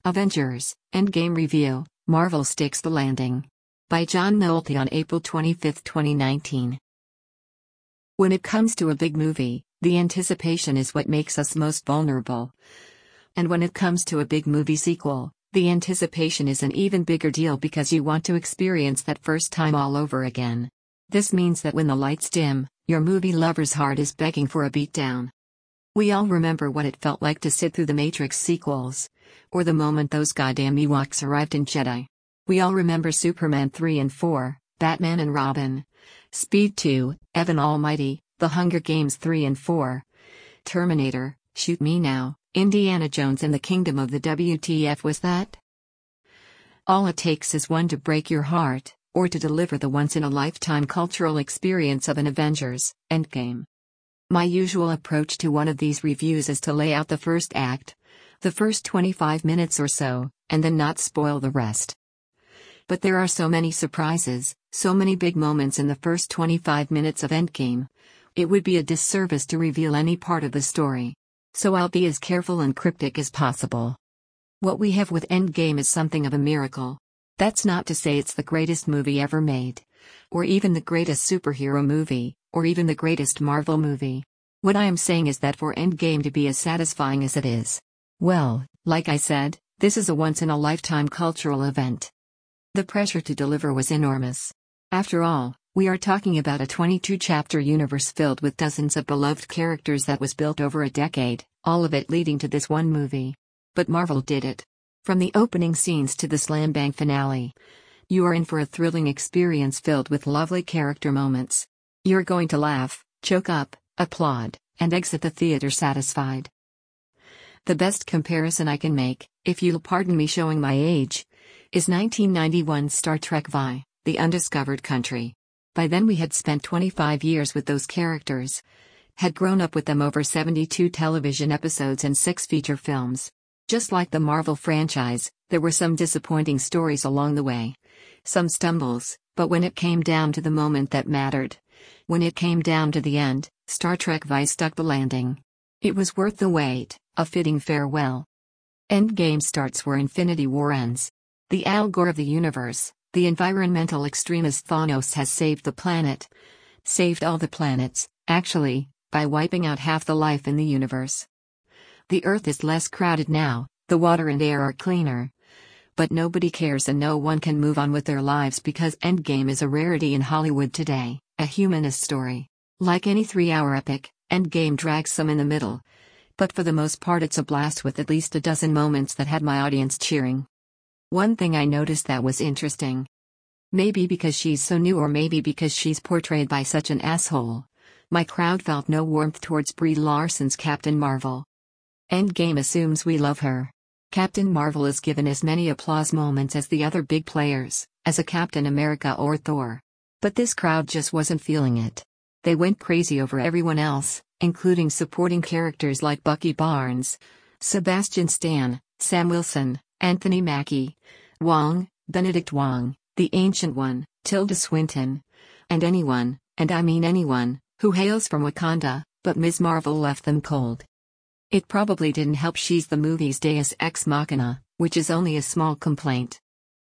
Avengers Endgame Review, Marvel Sticks the Landing. By John Nolte on April 25, 2019. When it comes to a big movie, the anticipation is what makes us most vulnerable. And when it comes to a big movie sequel, the anticipation is an even bigger deal because you want to experience that first time all over again. This means that when the lights dim, your movie lover's heart is begging for a beatdown. We all remember what it felt like to sit through the Matrix sequels, or the moment those goddamn Ewoks arrived in Jedi. We all remember Superman 3 and 4, Batman and Robin, Speed 2, Evan Almighty, The Hunger Games 3 and 4, Terminator, Shoot Me Now, Indiana Jones and the Kingdom of the WTF was that? All it takes is one to break your heart, or to deliver the once-in-a-lifetime cultural experience of an Avengers Endgame. My usual approach to one of these reviews is to lay out the first act, the first 25 minutes or so, and then not spoil the rest. But there are so many surprises, so many big moments in the first 25 minutes of Endgame. It would be a disservice to reveal any part of the story. So I'll be as careful and cryptic as possible. What we have with Endgame is something of a miracle. That's not to say it's the greatest movie ever made, or even the greatest superhero movie, or even the greatest Marvel movie. What I am saying is that for Endgame to be as satisfying as it is, well, like I said, this is a once-in-a-lifetime cultural event. The pressure to deliver was enormous. After all, we are talking about a 22-chapter universe filled with dozens of beloved characters that was built over a decade, all of it leading to this one movie. But Marvel did it. From the opening scenes to the slam-bang finale, you are in for a thrilling experience filled with lovely character moments. You're going to laugh, choke up, applaud, and exit the theater satisfied. The best comparison I can make, if you'll pardon me showing my age, is 1991's Star Trek V, The Undiscovered Country. By then we had spent 25 years with those characters, had grown up with them over 72 television episodes and 6 feature films. Just like the Marvel franchise, there were some disappointing stories along the way, some stumbles, but when it came down to the moment that mattered, when it came down to the end, Star Trek V stuck the landing. It was worth the wait, a fitting farewell. Endgame starts where Infinity War ends. The Al Gore of the universe, the environmental extremist Thanos has saved the planet. Saved all the planets, actually, by wiping out half the life in the universe. The Earth is less crowded now, the water and air are cleaner. But nobody cares and no one can move on with their lives because Endgame is a rarity in Hollywood today, a humanist story. Like any 3-hour epic, Endgame drags some in the middle. But for the most part it's a blast with at least a dozen moments that had my audience cheering. One thing I noticed that was interesting. Maybe because she's so new or maybe because she's portrayed by such an asshole, my crowd felt no warmth towards Brie Larson's Captain Marvel. Endgame assumes we love her. Captain Marvel is given as many applause moments as the other big players, as a Captain America or Thor. But this crowd just wasn't feeling it. They went crazy over everyone else, including supporting characters like Bucky Barnes, Sebastian Stan, Sam Wilson, Anthony Mackie, Wong, Benedict Wong, the Ancient One, Tilda Swinton, and anyone, and I mean anyone, who hails from Wakanda, but Ms. Marvel left them cold. It probably didn't help she's the movie's Deus Ex Machina, which is only a small complaint.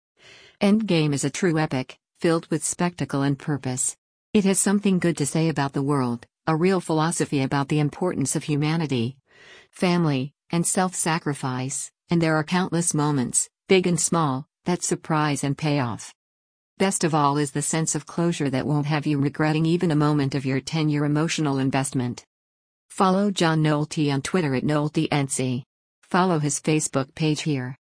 Endgame is a true epic, filled with spectacle and purpose. It has something good to say about the world, a real philosophy about the importance of humanity, family, and self-sacrifice, and there are countless moments, big and small, that surprise and pay off. Best of all is the sense of closure that won't have you regretting even a moment of your 10-year emotional investment. Follow John Nolte on Twitter @NolteNC. Follow his Facebook page here.